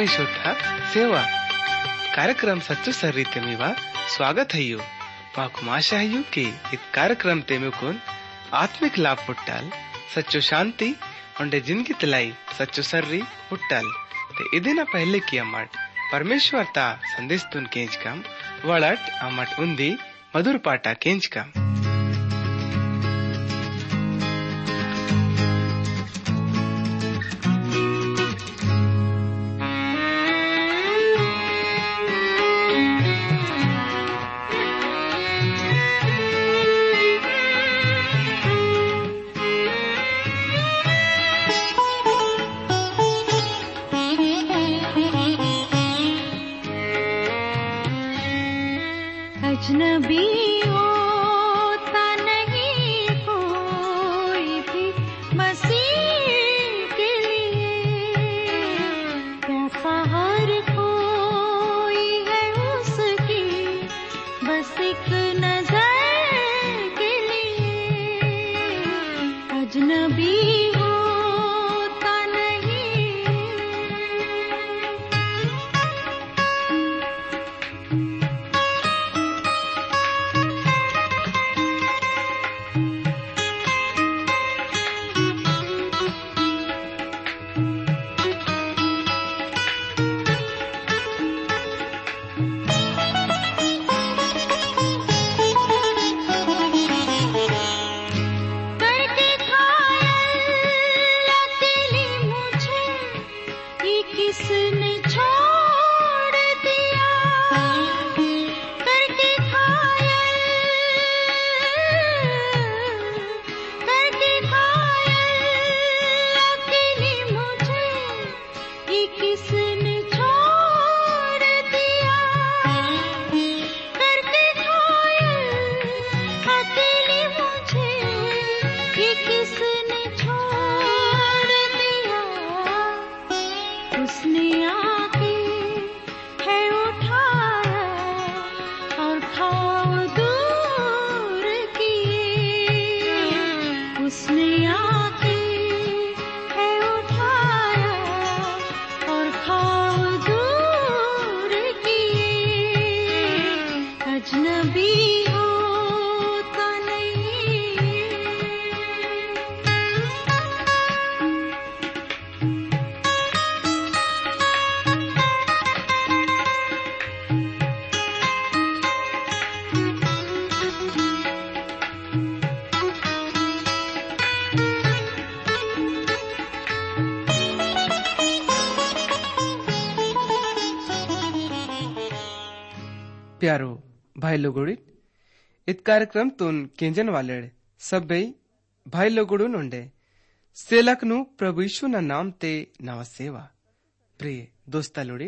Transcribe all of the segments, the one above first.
परमेश्वर सेवा कार्यक्रम सच्चो सर्रीते मीवा स्वागत है माकु आशा है कि इस कार्यक्रम ते मेकुन आत्मिक लाभ पुट्टाल सच्चो शांति उंडे जिंदगी तलाई सच्चो सर्री पुट्टाल ते इदिना पहले की अम्मट परमेश्वर ता संदेश तुन केंच कम वड़ट अम्मट उंदी मधुर पाटा केंच कम प्यारो भाई लोगोड़ी इत कार्यक्रम तुन केंजन वाले सब भाई लोगोड़ू नोंडे सेलकनु प्रभु यीशु ना नाम ते नवा सेवा प्रिय दोस्ता लोड़ी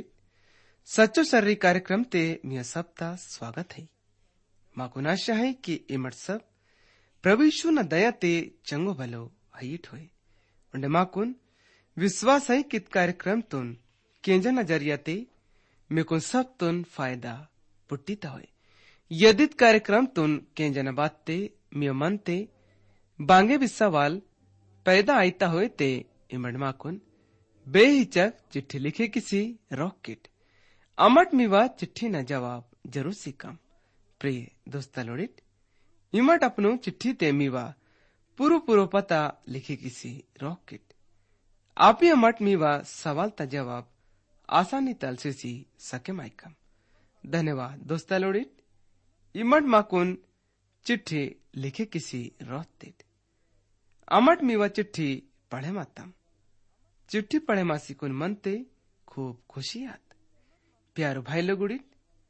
सच्चो सर्री कार्यक्रम ते मिया सबता स्वागत है माकुन आशा है कि इमट सब प्रभु यीशु ना दया ते चंगो भलो हईट होए उंडे माकुन विश्वास है कि कार्यक्रम तुन केंजन नजरिया ते मेकुन सब तुन फायदा पुट्टीता होय यदित कार्यक्रम तुन केंजन बात ते मियो मन ते बांगे भी सवाल पैदा आईता होय ते इमड़ माकुन बेहिचक चिट्ठी लिखे किसी रॉकेट अमट मिवा चिट्ठी न जवाब जरूर सीकम प्रिय दोस्ता लोड़ित इमट अपनो चिट्ठी ते मिवा पूरो पता लिखे किसी रॉकेट आप ही अमट मिवा सवाल ता जवाब आसानी तल से सी सके माइकम धन्यवाद दोस्ता लोड़ित इमट माकुन चिट्ठी लिखे किसी रोतित अमट मीवा चिट्ठी पढ़े मातम चिट्ठी पढ़े मासी कुन मनते खूब खुशी आत प्यारो भाई लोगुड़ित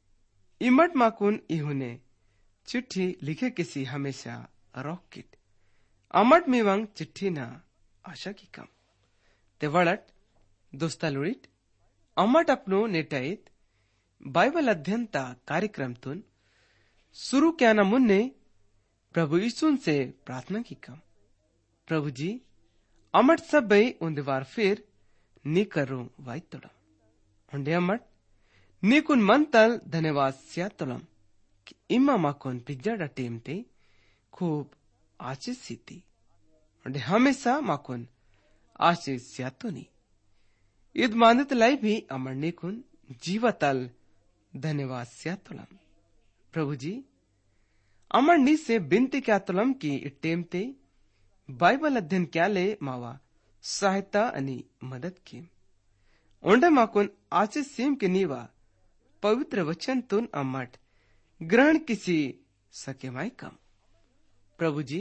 इमट माकुन इहुने चिट्ठी लिखे किसी हमेशा रॉकेट अमट मीवांग चिट्ठी ना आशा की कम ते वड़ट दोस्ता लोड़ित अमट अपनो नेटाइत बाइबल अध्ययन ता कार्यक्रम तुन शुरू क्या न मुन्ने प्रभु यीशु से प्रार्थना की कम प्रभु जी अमट सब बई उन्दवार फिर नी करो वाई तोड़म हुंडे अमट नी कुन मन तल धन्यवाद सिया तोड़म कि इम्मा माकुन पिज्जा डा टीम ते खूब आशीष सीती हुंडे हमेशा माकुन आशीष सिया तो नी इद मानत लाई भी अमरने कुन जीवतल धन्यवाद स्यातुलम। प्रभु जी अमरनी से बिनती क्या तुलम की इट्टेमते बाइबल अध्ययन क्या ले मावा सहायता अनि मदद की ओंडे माकुन आशीष सीम के नीवा पवित्र वचन तुन अमट ग्रहण किसी सके माई कम। प्रभु जी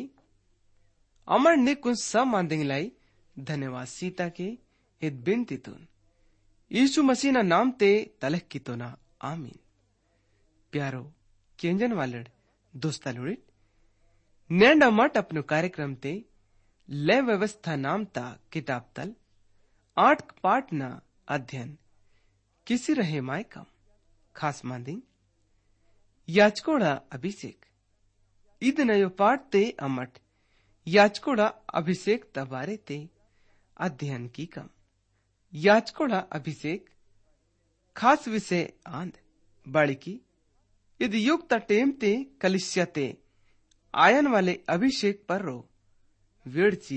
अमर ने कुछ सब मांदेंग लाई धन्यवाद सीता के इत बिनती तुन यीशु मसीह ना नाम ते तलक की तो ना आमीन। प्यारो केंजन वालड़ दोस्ता लुड़ित नैंड मट अपनो कार्यक्रम ते लय व्यवस्था नाम ता किताब तल 8 पाठ ना अध्ययन किसी रहे माय कम खास मांदिंग याचकोड़ा अभिषेक ईद नयो पाठ ते अमट याचकोड़ा अभिषेक तबारे ते अध्ययन की कम याचकोड़ा अभिषेक खास विषय आंद बाड़ी की इद युक्त टेम ते कलिसिया ते आयन वाले अभिषेक पर रो वेड़ची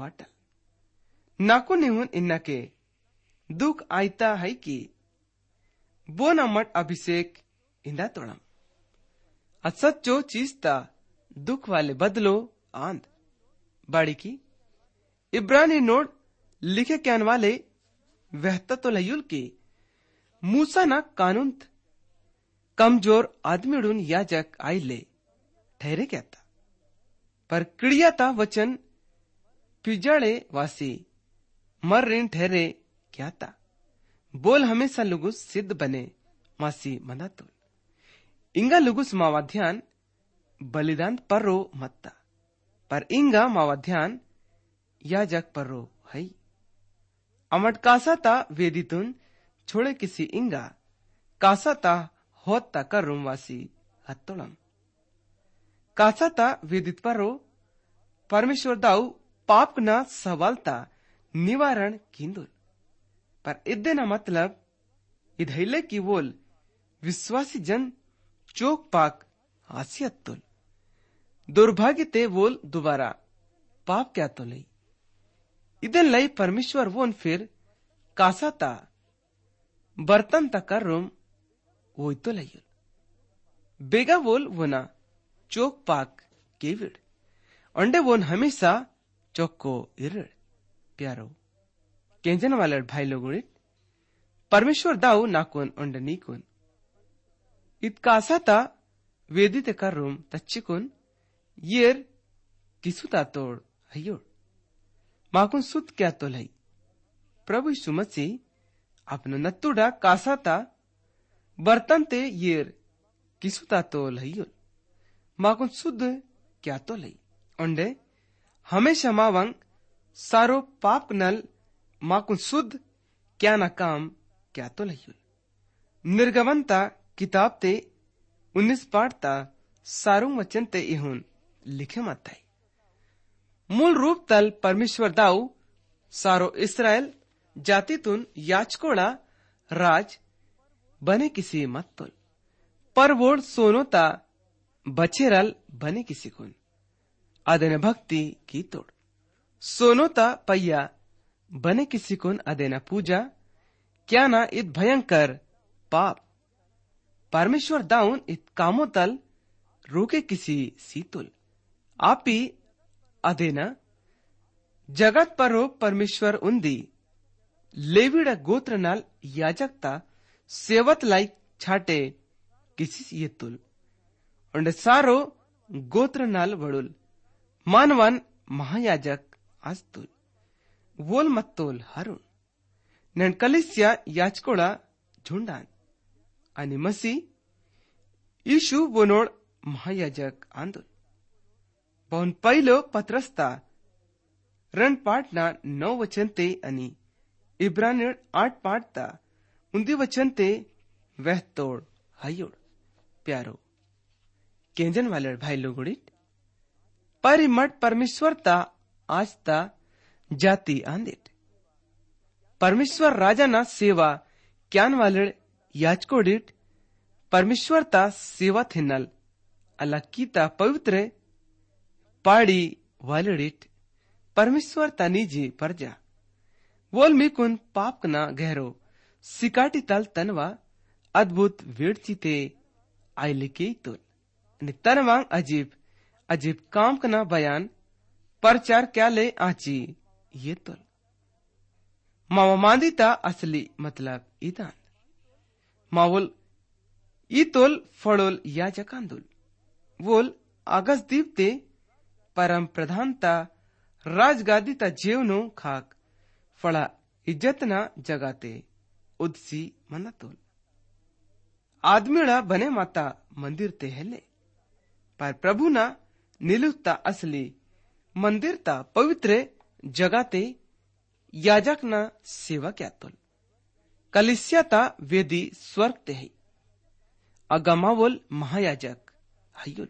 वाटल नाको निहुन इन्ना के दुख आयता है कि बोन अमट अभिषेक इंदा तोड़म असच्चो चीज ता दुख वाले बदलो आंद बाड़ी की इब्रानी नोट लिखे क्यान वाले वहता तो लयुल की मूसा ना कानून कमजोर आदमी उड़ून याजक आई ले ठहरे क्या था पर क्रिया ता वचन पिजाड़े वासी मर ऋण ठहरे क्या था बोल हमेशा लुगुस सिद्ध बने मासी मनातुल इंगा लुगुस मावाध्यान बलिदान पर्रो मत्ता पर इंगा मावाध्यान याजक पर्रो है अमट कासाता वेदितुन छोड़े किसी इंगा कासाता होता कर रूमवासी हत्तोलम कासाता वेदित पर्रो परमेश्वर दाऊ पाप ना सवालता निवारण किंदुल पर इद्दे ना मतलब इधैले की वोल विश्वासी जन चोक पाक हासियत तुल दुर्भाग्य ते वोल दोबारा पाप क्या तो लई इदन लई परमेश्वर वोन फिर कासाता बर्तन तकर रूम वो तो लई बेगा वोल वोना चोक पाक केविड अंडे वोन हमेशा चौको इरड़ प्यारो केंजन वाले भाई लोगों परमेश्वर दाऊ नाकुन अंड नीकुन इत कासाता वेदित कर रूम तच्चिकुन येर किसुता तोड़ हयोड़ माकुन सुत क्या तो लई प्रभु यीशु मसीह अपनो नत्तुडा कासाता बर्तन ते येर किसुता तो लईयुल माकुन सुद क्या तो लई अंडे हमेशा मावंग सारो पाप नल माकुन सुद क्या ना काम क्या तो लईयुल निर्गमनता किताब ते 19 पाठ ता सारू वचन ते इहुन लिखे मत है मूल रूप तल परमेश्वर दाऊ सारो इसराइल जाति तुन याचकोड़ा राज बने किसी मत तुल पर वोड़ सोनोता बचेरल बने किसी कुन अदेन भक्ति की तोड़ सोनोता पैया बने किसी कुन अदेना पूजा क्या ना इत भयंकर पाप परमेश्वर दाऊन इत कामो तल रोके किसी सीतुल आपी अदेना जगत पर रो परमेश्वर उन्दी लेविड गोत्र नाल याजकता सेवत लाइक छाटे किसी ये तुल और सारो गोत्र नाल वड़ुल मानवन महायाजक आस्तुल वोल मत्तोल हरुण नन कलिसिया याचकोड़ा झुंडान आणि मसी यीशु बोनोड महायाजक आंदोल बहुन पहिलो पत्रस्ता रण पाठना 9 वचन ते आणि इब्रानी 8 पाठ ता 19 वचन ते वह तोड़ हयोड़ प्यारो केंजन वाले भाई लोगोड़ी परिमट परमेश्वर ता आज ता जाति आंदिट परमेश्वर राजा ना सेवा क्यान वाले याचकोडिट परमेश्वर ता सेवा थिनल अलकीता पवित्र पाड़ी वालेडिट परमेश्वर ता निजी परजा वोल मीकुन पाप कना गहरो सिकाटी तल तनवा अद्भुत वेड़चीते आयलिके तुल तनवांग अजीब अजीब काम कना बयान परचार क्या ले आची ये तुल मावा मांदिता असली मतलब इदान मावोल ई तोल फड़ोल याजकांदुल वोल आगस दीपते परम प्रधानता राजगादीता जेवनो खाक फड़ा इज्जतना जगाते उदसी मनतोल आदमीड़ा बने माता मंदिर ते हेले पर प्रभु ना निलुता असली मंदिर ता पवित्र जगाते याजक ना सेवा क्या तोल कलिसियाता वेदी स्वर्ग ते है अगमावोल महायाजक हयुल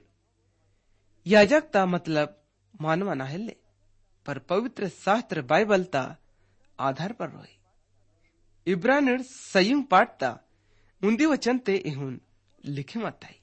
याजक ता मतलब मानवा ना हेले पर पवित्र शास्त्र बाइबल ता आधार पर रोए इब्रानिर संयुक्त पाठ ता उन्दी वचन ते इहुन लिखे मताई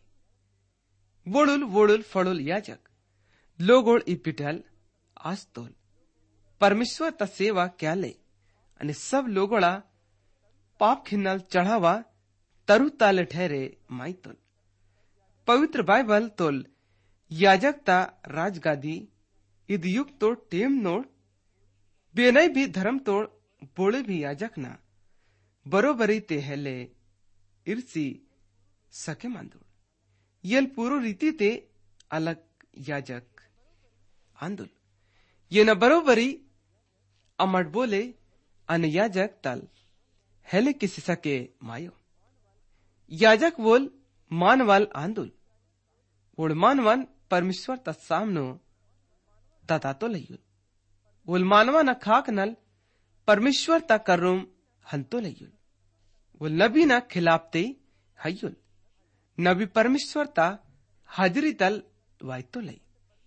वोडुल वोडुल फड़ुल याजक लोगोळ इपिटल आस्तोल परमेश्वर ता सेवा क्या ले आणि सब लोगोळा पाप खिन्नल चढ़ावा तरु ताले ठहरे माइतोल पवित्र बाइबल तोल याजकता राजगादी इद युग तोड़ टेम नोड़ बेनई भी धर्म तोड़ बोले भी याजक ना बरोबरी ते हेले इर्सी सके मांदोड़ यल पूरो रीति ते अलग याजक आंदोल ये न बरोबरी अमट बोले अन याजक तल हेले किसी सके मायो याजक वोल मानवाल आंदोल वोल मानवान परमेश्वर ता सामनो तता तो लयुल वोल मानवा न खाक नल परमेश्वर ता करुम हंतो लयुल वोल नबी न खिलापते हयुल नबी परमेश्वर ता हाजिरी तल वायतो लई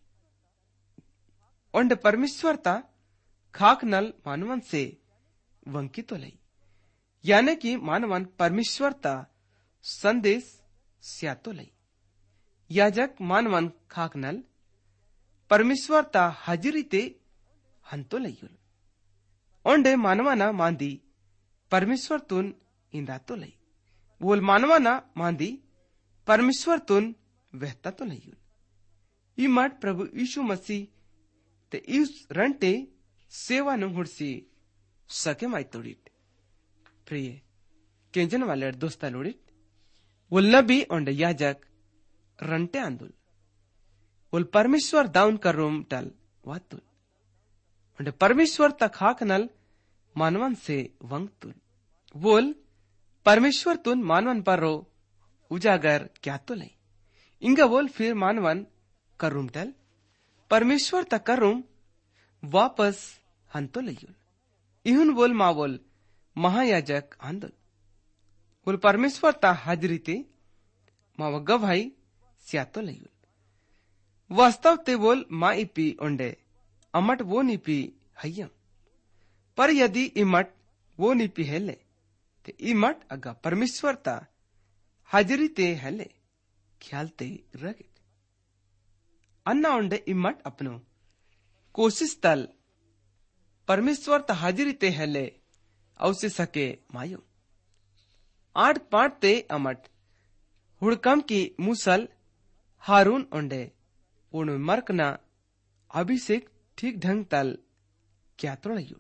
ओंड परमेश्वर ता खाक नल मानवन से वंकितो लई यानी कि मानवन परमेश्वर ता संदेश स्यातो लई याजक मानवन खाक नल परमेश्वर ता हाजिरी ते हंतो लयुल ओंडे मानवाना मांदी परमेश्वर तुन इंदातो लई वोल मानवाना मांदी परमेश्वर तुन वहता तो लयुल ई मठ प्रभु यीशु मसीह ते इस रंटे सेवा नु हुड़सी सके माई तोड़िट प्रिय केंजन वाले दोस्ता लोड़िट वोल नबी ओंडे याजक रंटे आंदुल वोल परमेश्वर दाउन कर रोम टल वातुल ओंडे परमेश्वर तखाक नल मानवन से वंगतुल वोल परमेश्वर तुन मानवन पर रो उजागर क्या तो ले इंगा वोल फिर मानवन करूम टल परमेश्वर तक करूम वापस हंतो लयुल इहुन वोल मावोल महायाजक आंदोल वोल परमेश्वर ता हाजरी ते माव गवाही स्यातो लयुल वास्तव ते वोल मा इपी ओंडे अमट वो निपी हयम पर यदि इमट वो निपी हेले ते इमट अगा परमेश्वर ता हाजरी ते हेले ख्याल ते रगिट अन्ना ओंडे इमट अपनो कोशिश तल परमेश्वर ता हाजरी ते हेले औसे सके मायो 8 पाठ ते अमट हुड़कम की मुसल हारून ओंडे उन मर्कना अभिषेक ठीक ढंग तल क्या तोड़युल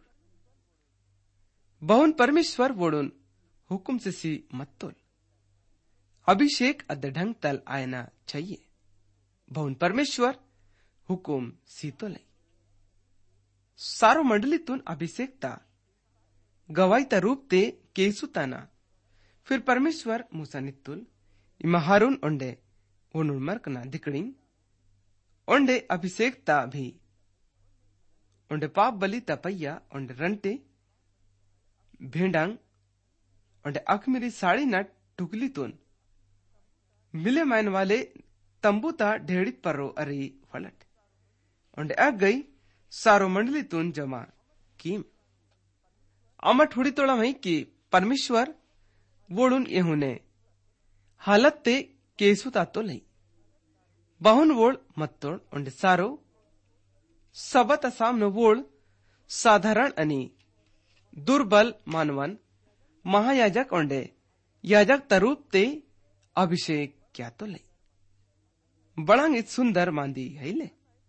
बहुन परमेश्वर वोडुन हुकुम से सी मत्तोल अभिषेक अद ढंग तल आयना चाहिए बहुन परमेश्वर हुकुम सीतो लई सारो मंडली तुन अभिषेकता गवाईता रूप ते केसुताना फिर परमेश्वर मूसा नित्तुल इमा हारून ओंडे उनुल मर्कना दिकड़िंग ओंडे अभिषेकता भी ओंडे पाप बलि तपैया ओंडे रंटे भेंडांग ओंडे अखमिरी साड़ी ना टुकली तुन मिले मायन वाले तंबूता ढेड़ित परो अरी फलट ओंडे अग गई सारो मंडली तुन जमा कीम अमट हुड़ी तोड़ा वही कि परमेश्वर वोडुन येहुने हालत ते केसुता तो लई बहुन वोड मत्तोड ओंडे सारो सबत सामनो वोड साधारण अनि दुर्बल मानवन महायाजक ओंडे याजक तरूप ते अभिषेक क्या तो लई बड़ांग इत सुंदर मांदी है ले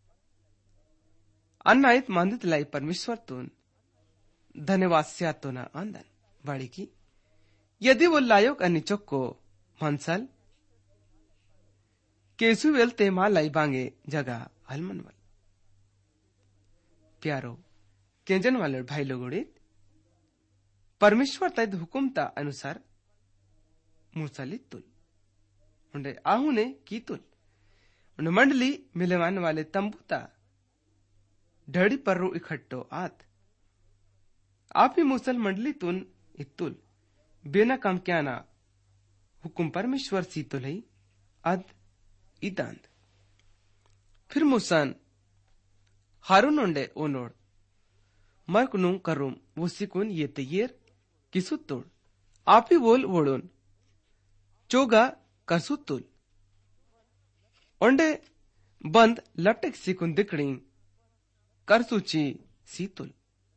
अन्ना इत मांदित लाई परमेश्वर तुन धन्यवाद स्यातो ना आंदन बाड़ी की यदि वो लायोक अनिचोक को मनसल केसु वेलते मा लाई बांगे जगह हलमनवल प्यारो केंजन वाले भाई लोगोड़े परमेश्वर तैद हुकुमता अनुसार मूसाली तुल उन्हें आहुने की तुल उन्हें मंडली मिलेवान वाले तंबूता ढड़ी पर्रो इकट्ठो आत आप ही मूसल मंडली तुन इतुल बिना कम क्या ना हुकुम परमेश्वर सी तुल ही अद इदांत फिर मूसन हारून उन्डे ओनोड मर्कनु करूम वो सिकुन ये तैयर किसुत्तोड़ आप ही बोल वोड़ोन चोगा करसुत्तुल ओंडे बंद लपटेक सिकुन दिकड़ी करसुची सीतुल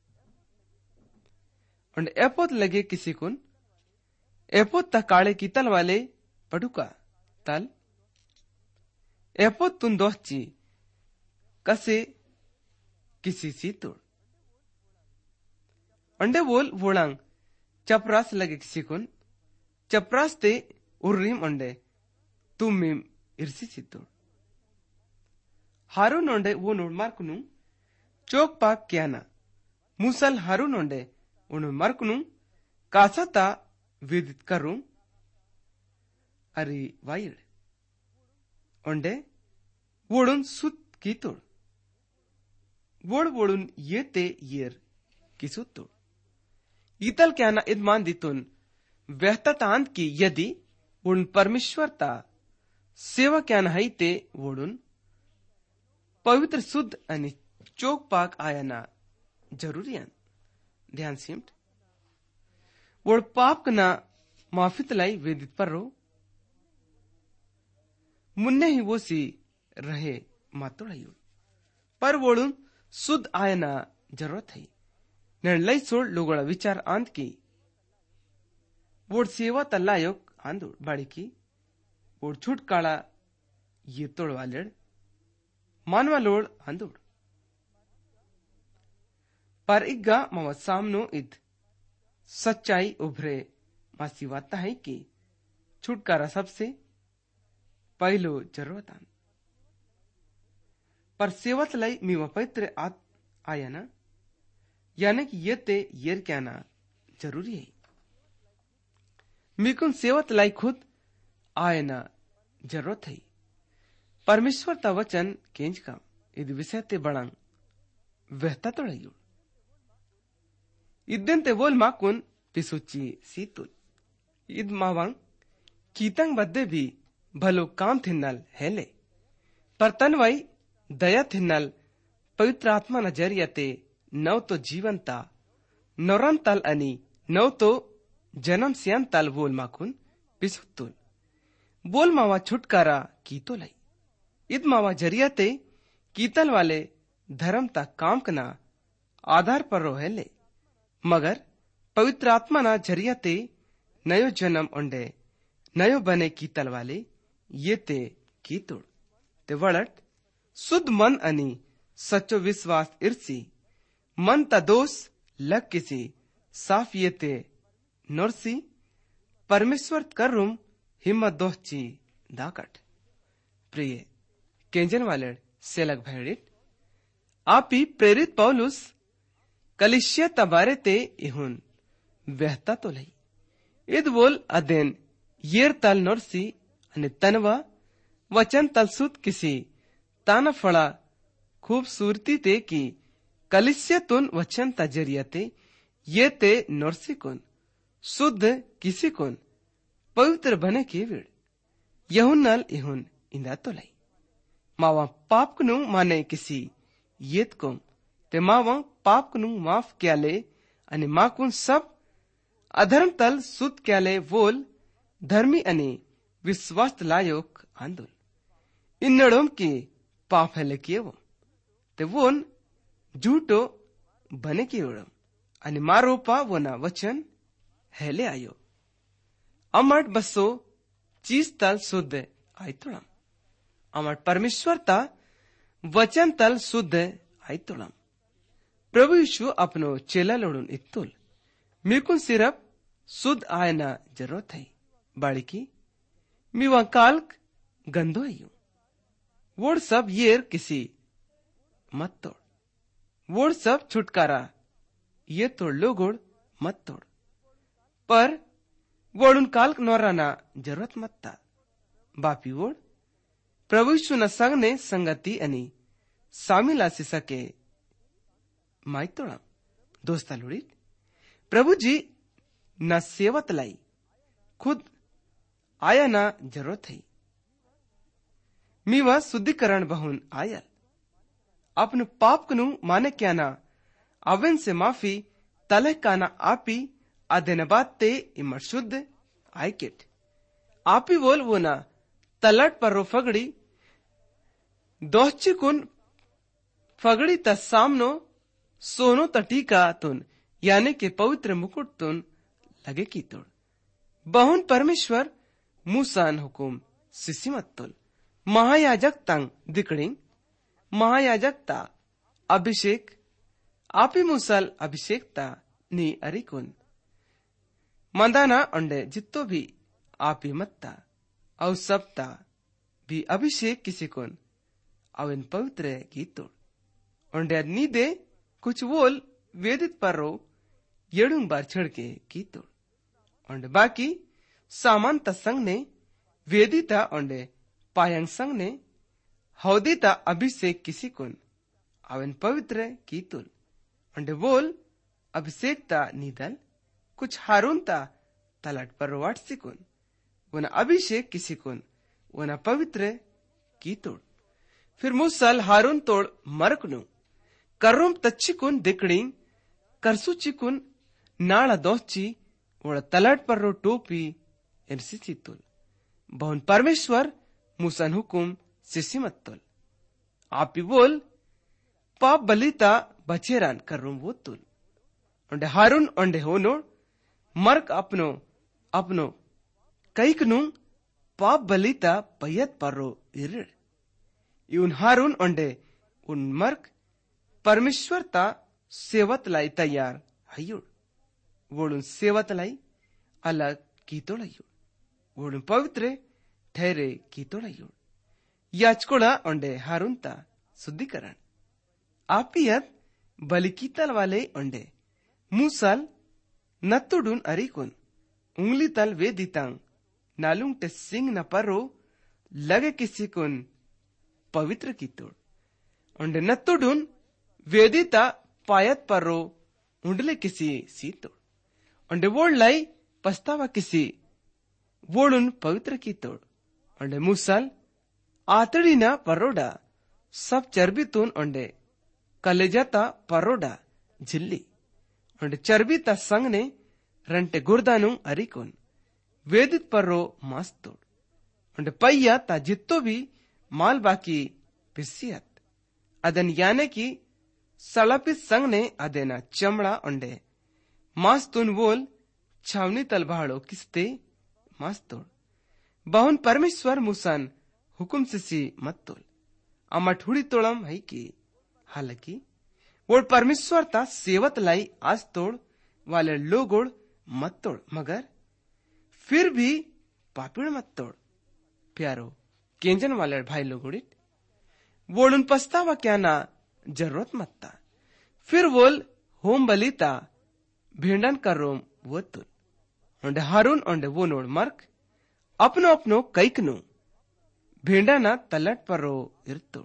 ओंडे एपोत लगे किसी कुन एपोत तकाड़े की तल वाले पड़ुका तल एपोत तुन दोची कसे किसी सीतुड़ ओंडे बोल वोड़ांग चपरास लगे किसी कुन चपरास ते उर्रीम ओंडे तुमीम इर्सी सितुड़ हारून ओंडे वो नोड मार्कनु चोक पाक क्या ना मूसल हारून ओंडे उन्हें मार्कनु कासाता विदित करूं अरे वाइड ओंडे वोडुन सुत की तोड़ वोडुन ये ते येर की सुत तोड़ इतल क्या ना इदमान दितुन व्यहतांत की यदि उन परमेश्वरता सेवा क्या ना है ते वोडुन पवित्र शुद्ध अनि चोक पाक आयाना जरूरी ध्यान सिमट वोड पाप कना माफित लाई वेदित पर रो मुन्ने ही वो सी रहे मातोड़ायु पर वोडुन शुद्ध आयना जरूरत है निर्णय सोड़ लोगोड़ा विचार आंत की वोड सेवा तल्लायोग आंदोड़ बाड़ी की वोड छूट काड़ा ये तोड़ वालेड़ मानवा लोड़ आंदोड़ पर इग्गा मावा सामनो इत सच्चाई उभरे मासी वाता है कि छुटकारा सबसे पहलो जरूरत आन पर सेवत लाई मीवा पवित्र आया ना यानी कि ये ते येर क्या ना जरूरी है मिकुन सेवत लाई खुद आया ना जरूरत है परमेश्वर ता वचन केंज का इद विषय ते बड़ांग वहता तो रही इद्दन ते बोल माकुन पिसुची सीतुल इद मावांग कीतंग बद्दे भी भलो काम थिन्नल हेले पर तनवाई दया थिन्नल पवित्र आत्मा नजरियते नव तो जीवनता नौरन तल अनि नव तो जन्म सियन तल बोल माकुन पिसुत्तुल बोल मावा छुटकारा कीतो लाई इद मावा जरियते कीतल वाले धर्म ता काम कना आधार पर रोहेले मगर पवित्र आत्मा ना जरियते नयो जन्म ओंडे नयो बने कीतल वाले ये ते कीतुड़ ते वड़ट शुद्ध मन अनि सच्चो विश्वास इर्सी मन ता दोष लग किसी साफ ये ते नोरसी परमेश्वर करुम हिम्मत दोहची दाकट प्रिय केंजन वाले सेलक भैडित आप ही प्रेरित पौलुस कलिशिया तबारे ते इहुन व्यहता तो लई इद बोल अदेन येर तल नोरसी अनि तनवा वचन तलसुत किसी ताना फड़ा खूबसूरती ते की कलिशिया तुन वचन तजरियते ये ते नोरसी कुन शुद्ध किसी कुन पवित्र बने के विड़ यहुन नल इहुन इंदा तो लई मावा पाप कनु माने किसी येत कुम ते मावा पाप कनु माफ क्या ले अनि माकुन सब अधर्म तल सुत क्या ले वोल धर्मी अनि विश्वास लायोक आंदोल इन्नड़ों की पाप है किए वो ते वोन झूठो बने की ओड़म आणि मारोपा वना वचन हेले आयो अमट बसो चीज तल शुद्ध आयतुळम अमट परमेश्वर ता वचन तल शुद्ध आयतुळम प्रभु यीशु अपनो चेला लोडून इत्तुल मिकुन सिर्फ शुद्ध आयना जरूरत है बाळकी मी वह काल्क गंदो आयु वोड सब येर किसी मत तोड़ वोड सब छुटकारा ये तोड़ लोगोड़ मत तोड़ पर वोडुन काल्क नोराना जरूरत मत ता बापी वोड प्रभु यीशु न संगने संगति अनि सामिल आसी सके माई तोड़ा दोस्ता लोड़ी प्रभु जी न सेवत लाई खुद आया ना जरूरत है मी वह शुद्धिकरण बहुन आयल अपने पाप कनु माने क्या ना अवन से माफी तले काना आपी अधन बात ते इमर शुद्ध आयकेट आपी बोल वो ना तलट पर रो फगड़ी दोच्ची कुन फगड़ी ता सामनो सोनो तटीका तुन यानी के पवित्र मुकुट तुन लगे की तोड़ बहुन परमेश्वर मूसान हुकुम सिसिमत तुल महायाजक तंग दिकड़िंग महायाजकता अभिषेक आपी मुसल अभिषेकता नी अरिकुन मंदाना अंडे जित्तो भी आपी मत्ता औ सबता भी अभिषेक किसी कुन अवन पवित्र गीतोड़ अंडे नी दे कुछ वोल वेदित पर रो येडुंग बार छड़के गीतोड़ अंडे बाकी सामान तसंग ने वेदिता अंडे पायंग संग ने हौदिता अभिषेक किसी कुन अवन पवित्र गीतुल अंडे वोल अभिषेकता नीदल कुछ हारूनता तलट पर वाट सिकुन वना अभिषेक किसी कुन वना पवित्र गीतोड़ फिर मुसल हारून तोड़ मरकनु कर्रुम तच्चिकुन दिकड़िंग करसुचिकुन नाला दोची वड़ा तलट पर रो टोपी एनसी तुल बहुन परमेश्वर मुसन हुकुम सिसिमत्तुल आपी बोल पाप बलिता बचेरान कर्रुम वो तुल अंडे हारून अंडे होनो मर्क अपनो अपनो कैकनु पाप बलिता पयत पर्रो इरिड़ यून हारून अंडे उन मर्क परमेश्वर ता सेवत लाई तैयार हयुड़ वोडुन सेवत लाई अलग की तोड़युड़ वोडुन पवित्र ठहरे की तोड़युड़ याचकोड़ा अंडे हारुनता शुद्धिकरण आपियत बलिकीतल वाले अंडे मूसल नत्तुडुन अरिकुन उंगली तल वे दितांग नालुंग टे सिंग न पर्रो लगे किसी कुन पवित्र की तोड़ अंडे नत्तुडुन वेदिता पायत पर्रो उंडले किसी सी तोड़ अंडे वोड लाई पस्तावा किसी वोडुन पवित्र की तोड़ अंडे मूसल आतड़ी ना परोडा सब चर्बी तून अंडे कलेजाता परोडा झिल्ली अंडे चर्बी ता संग ने रंटे गुर्दानु अरिकुन वेदित पर्रो मास तोड़ अंडे पయ్యా ता जित्तो भी माल बाकी पिसियत अदन याने की सलापित संग ने अदेना चमड़ा अंडे मास तुन वोल छावनी तलभाड़ो किस्ते मास तोड़ बहुन परमेश्वर मुसान हुकुम सिसी मत तोल अमा ठुड़ी तोड़म है कि हालांकि वो परमेश्वर ता सेवत लाई आज तोड़ वाले लोगोड़ मत तोड़ मगर फिर भी पापिड़ मत तोड़ प्यारो केंजन वाले भाई लोगोड़ित वोडुन पस्तावा क्या ना जरूरत मत ता फिर वोल होम बलिता भेंडन कर रोम वो तुल अंडे हारून अंडे वो नोड मर्क अपनो अपनो कैकनु भेंडाना तलट पर रो इरतोड़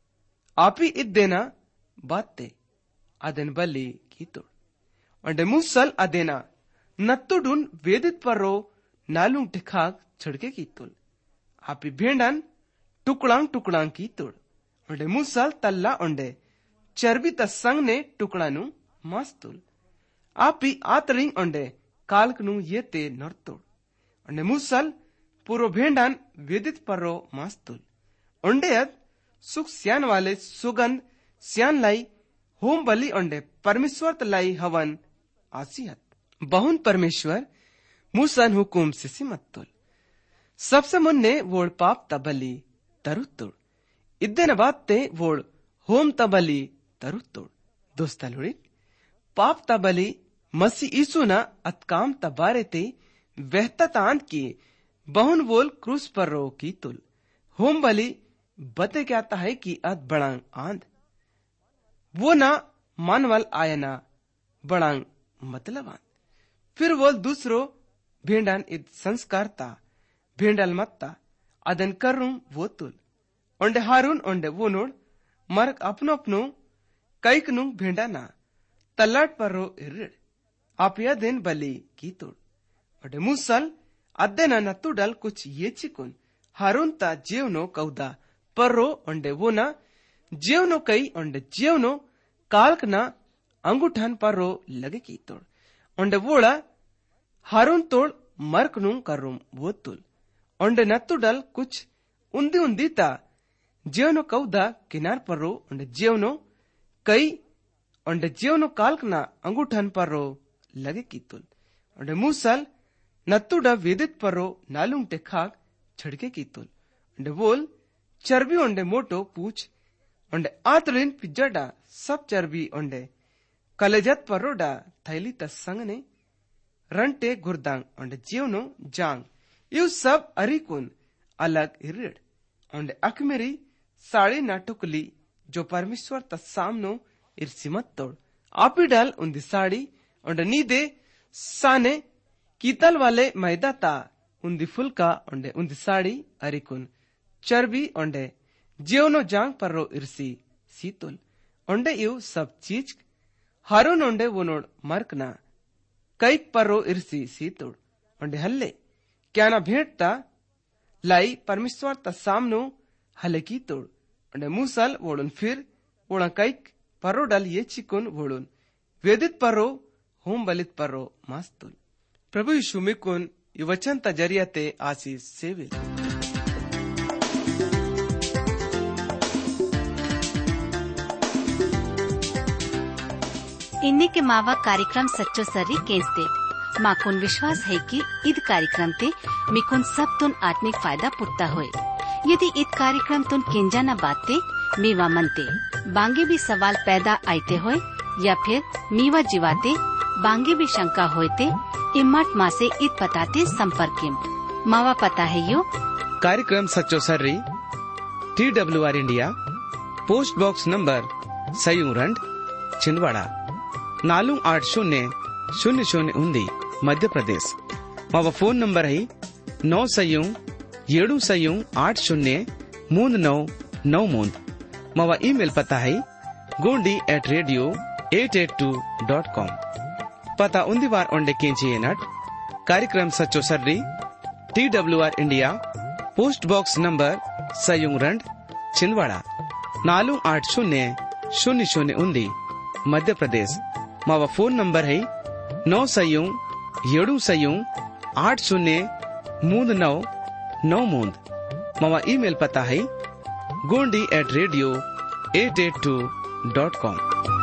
आपी इद्देना बाते अदन बली की तोड़ अंडे मुसल अदेना नत्तुडुन वेदित पर रो नालुंग टिखाक छड़के की तोड़ आपी भेंडन टुकड़ांग टुकड़ांग की तोड़ अंडे मुसल तल्ला अंडे चर्बी तस्संग ने टुकड़ानु मास्तुल आपी आतरिंग अंडे काल्कनु ये ते नरतोड़ अंडे मुसल पूरो भेंडान वेदित पर्रो मास्तुल अंडे अद सुख स्यान वाले सुगंध स्यान लाई होम बलि अंडे परमेश्वर लाई हवन आसियत बहुन परमेश्वर मूसन हुकुम से मत्तुल सबसे मुन्ने वोड़ पाप तबली तरुत्तुड़ इद्देन बात्ते वोड़ होम तबली तरुत्तुड़ दोस्तलुड़ी पाप तबली मसी ईसुना अतकाम तबारे ते वहततांत की बहुन वोल क्रूस पर रो की तुल होम बली बते क्या है कि अत बड़ांग आंध वो ना मानवल आयना बड़ांग मतलब आंध फिर वोल दूसरो भेंडन id संस्कारता भेंडल मत्ता अदन करूं वो तुल ओंडे हारून ओंडे वो नोड मर्क अपनो अपनो कईक नुंग भेंडा ना तल्लाट पर रो इर्रिड आप यह दिन बली की तुड़ ओंडे मूसल अद्दे ना नत्तु डल कुछ ये चिकुन हारून ता जेवनो कौदा पर रो ओंडे वो ना जेवनो कई ओंडे जेवनो काल्क ना अंगूठन पर रो लगे की तुड़ ओंडे वोड़ा हारून तोड़ मर्क नुंग करूं वो तुल ओंडे नत्तु डल कुछ उन्दी उन्दी ता जेवनो कौदा किनार पर रो ओंडे जेवनो कई ओंडे जेवनो काल्क ना अंगूठन पर रो लगे की तुल ओंडे मूसल नत्तु डा वेदित पर रो नालुंग टे खाक छड़के की तुल ओंडे बोल चर्बी ओंडे मोटो पूछ ओंडे आतरिन पिज्जाडा सब चर्बी ओंडे कलेजत पर रो डा थैली ता संग ने रंटे गुरदांग ओंडे जेवनो जांग यू सब अरिकुन अलग इरिड ओंडे अकमेरी साड़ी ना टुकली जो परमेश्वर ता सामनो इर्सिमत तोड़ आपी डाल उन्दी साड़ी ओंडे नीदे साने कीतल वाले मैदा ता उन्दी फुलका ओंडे उन्दी साड़ी अरिकुन चर्बी ओंडे जेवनो जांग पर रो इर्सी सीतुल ओंडे यू सब चीज हारून ओंडे वोनोड मर्कना कईक पर रो इर्सी सीतुड़ ओंडे हल्ले क्या ना भेंटता लाई परमेश्वर ता सामनो हले की तोड़ ओंडे मूसल वोड़ुन फिर वोड़ा कईक परो डल ये चिकुन वोड़ुन वेदित परो होम बलित परो मास्तुल प्रभु यीशु मिकुन ये वचन ता जरिया ते आशीष सेविल इन्हीं के मावा कार्यक्रम सच्चो सर्री केंसते माकुन विश्वास है कि ईद कार्यक्रम ते मिकुन सब तुन आत्मिक फायदा पुट्टा होए यदि ईद कार्यक्रम तुन केंजा न बाते मीवा मनते बांगे भी सवाल पैदा आते होए या फिर मीवा जीवाते बांगे भी शंका होते इम्मत माँ से ईद पताते संपर्क मावा पता है यो कार्यक्रम सच्चो सर्री TWR India post box number सयूरंड छिंदवाड़ा 4000 मध्य प्रदेश मावा फोन नंबर है 9 मावा ईमेल पता है gondi@radio882.com पता उन्दी बार ओंडे केंची नट कार्यक्रम सच्चो सर्री TWR India post box number सयूरंड छिंदवाड़ा 4000 मध्य प्रदेश मावा फोन नंबर है 9 मावा ईमेल पता है gondi@radio882.com